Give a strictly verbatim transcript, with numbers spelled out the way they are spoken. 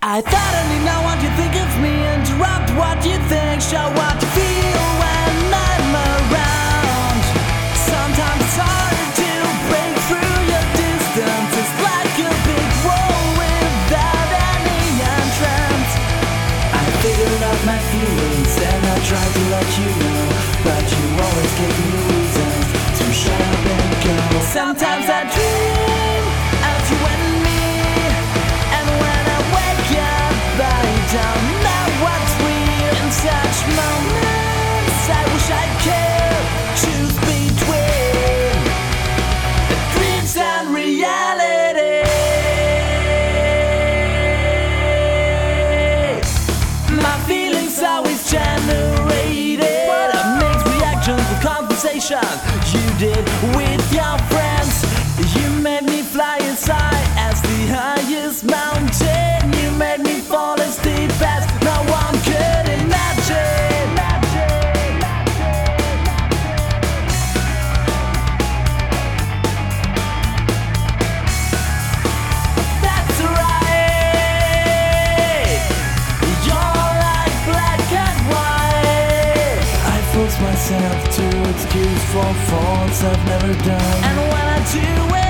I thought I didn't know what you think of me. Interrupt what you think, show what you feel when I'm around. Sometimes it's hard to break through your distance. It's like a big wall without any entrance. I figured out my feelings and I tried to let you know, but you always give me reasons to shut up and go. Sometimes I dream of you and me, and when I wake up I don't know what's real. In such moments I wish I could choose between dreams and reality. My feelings always generated a mixed reaction for conversation you did with your friends. You made me fly as high as the highest mountain. You made me fall as deep as no one could imagine. That's right. You're like black and white. I force myself to excuse for faults I've never done, and when I do it